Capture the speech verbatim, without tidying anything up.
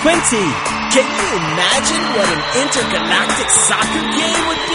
Quincy, can you imagine what an intergalactic soccer game would be?